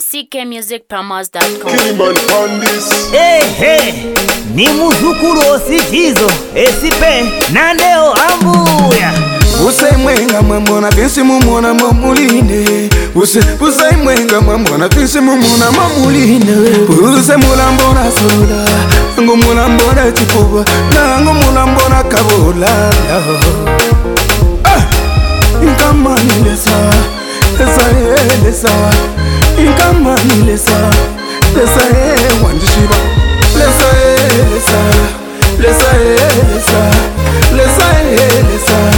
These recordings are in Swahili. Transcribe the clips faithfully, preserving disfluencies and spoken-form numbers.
C K music promos dot com. Kiliman Pandis. Hey, hey, ni muzukuru osikizo esipe nandeo ambuya. Use mwenga mamona visi mumona mamuline. Use use mwenga mamona visi mumona mamuline. Use mulambona soda, ngo mulambona chikuba, na ngo mulambona kabola. Ah, inkamani lesa, lesa lesa, inkamani lesa, lesa wandishiba, lesa lesa, lesa lesa, lesa lesa.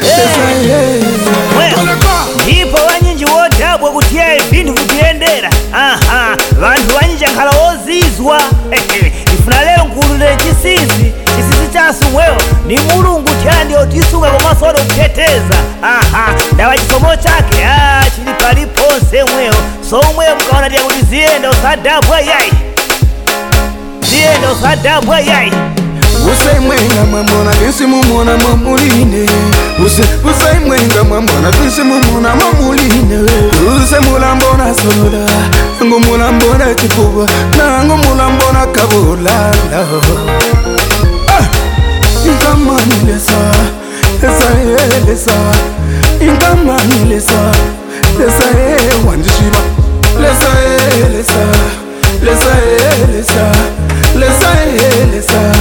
Ndipo wanyinji wotabwa kutia ibintu kubiendera. Aha, vantu wanyinji ankhala ozizwa. Ifuna leo nkulule chisizi, chisizi chasu mweo ni mulungu chandi otisunga kwa masono kuteteza. Aha, ndawa chisomo chake, ah, chili paliponse mweo. So mweo mkaona dia kuti zienda usadabwa yai, zienda usadabwa yai. Use mwenga mamona visi mumona mamuline. Use use mwenga mamona visi mumona mamuline. Use mulambona soda, ngo mulambona chikuba, na ngo mulambona kabola. Ah, inkamani lesa, lesa lesa, inkamani lesa, lesa wandishiba, lesa lesa, lesa lesa, lesa lesa.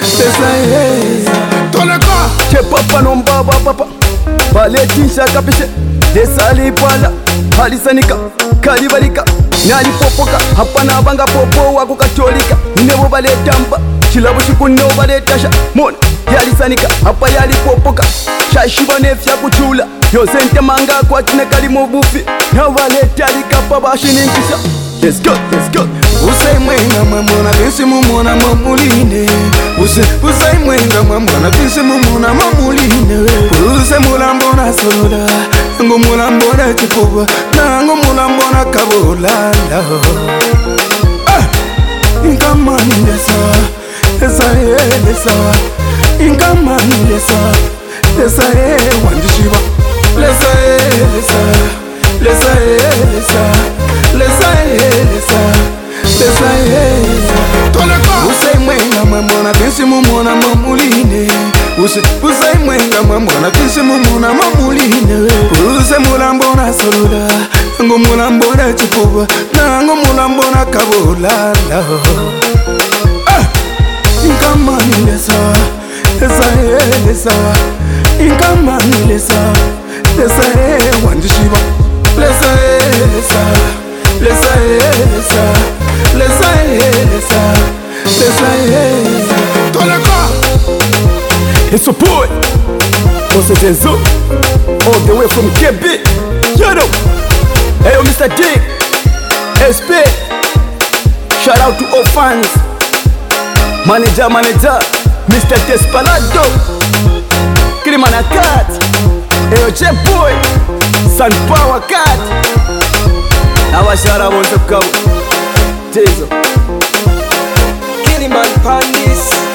Toleka che papa no baba papa bale tinsha kapishe desali pala halisanika kalibalika nali popoka hapana banga popo wako katolika nebo bale tamba chilabu chikunno bale tasha mona yalisanika hapa yali popoka shashiba nefya kuchula yo sente manga kwa kine kalimo bufi na bale talika baba shininkisha. Let's go, let's go. Use mwenga mamona visi mumona mamuline. Use use mwenga mamona visi mumona mamuline. Use mulambona soda, ngo mulambona chikuba, na ngo mulambona kabola. Ah, inkamani lesa, lesa lesa, inkamani lesa, lesa wandishiba, lesa lesa, lesa lesa. Lesa lesa, lesa lesa. Use mwenga mamona visi mumona mamuline. Use use mwenga mamona visi mumona mamuline. Use mulambona soda, ngo mulambona chikuba, na ngo mulambona kabola. Ah, inkamani lesa, lesa lesa, inkamani lesa, lesa wandishiba, lesa lesa. Lesa lesa, lesa lesa, lesa lesa. Toleka it's a boy Ose Tenzo all the way from K B. You know, hey yo Mister D S P, shout out to all fans, manager manager Mister Desperado, Klimana Cat, hey yo J Boy Sun Power Cat. Awashara won't come Tezo Kiliman Pandis.